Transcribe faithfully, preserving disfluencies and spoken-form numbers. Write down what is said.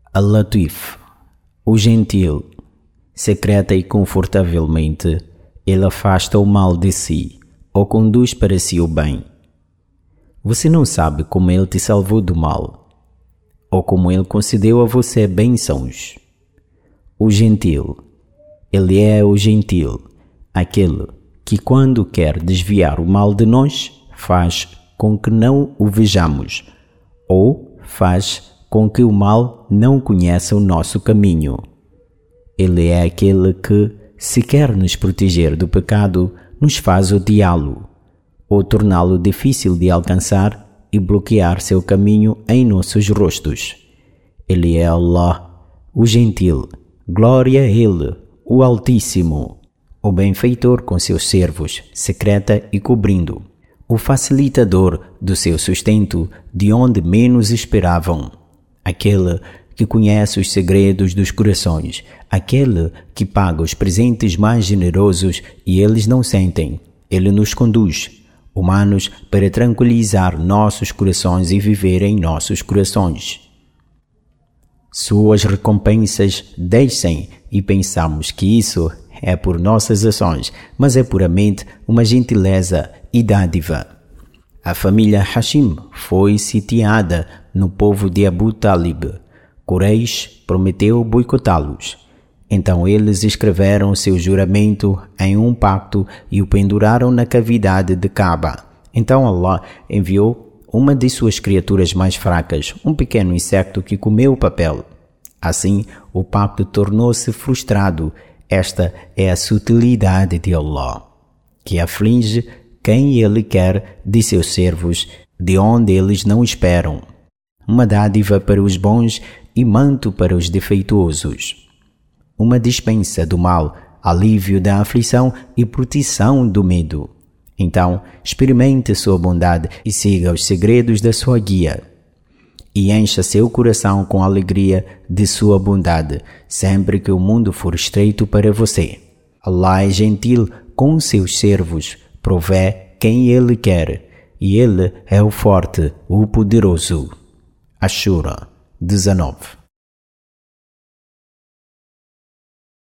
Al-Latif, o gentil, secreta e confortavelmente, ele afasta o mal de si, ou conduz para si o bem. Você não sabe como ele te salvou do mal, ou como ele concedeu a você bênçãos. O gentil, ele é o gentil, aquele que quando quer desviar o mal de nós, faz com que não o vejamos, ou faz com que o mal não conheça o nosso caminho. Ele é aquele que, se quer nos proteger do pecado, nos faz odiá-lo, ou torná-lo difícil de alcançar e bloquear seu caminho em nossos rostos. Ele é Allah, o gentil, glória a Ele, o Altíssimo, o benfeitor com seus servos, secreta e cobrindo, o facilitador do seu sustento de onde menos esperavam, aquele que conhece os segredos dos corações, aquele que paga os presentes mais generosos e eles não sentem. Ele nos conduz, humanos, para tranquilizar nossos corações e viver em nossos corações. Suas recompensas descem e pensamos que isso é por nossas ações, mas é puramente uma gentileza e dádiva. A família Hashim foi sitiada no povo de Abu Talib. Quraysh prometeu boicotá-los. Então eles escreveram seu juramento em um pacto e o penduraram na cavidade de Kaaba. Então Allah enviou uma de suas criaturas mais fracas, um pequeno inseto que comeu o papel. Assim, o pacto tornou-se frustrado. Esta é a sutilidade de Allah, que aflige quem Ele quer de seus servos, de onde eles não esperam. Uma dádiva para os bons e manto para os defeituosos. Uma dispensa do mal, alívio da aflição e proteção do medo. Então, experimente sua bondade e siga os segredos da sua guia. E encha seu coração com a alegria de sua bondade, sempre que o mundo for estreito para você. Allah é gentil com seus servos, provê quem Ele quer, e Ele é o forte, o poderoso. Ashura dezenove.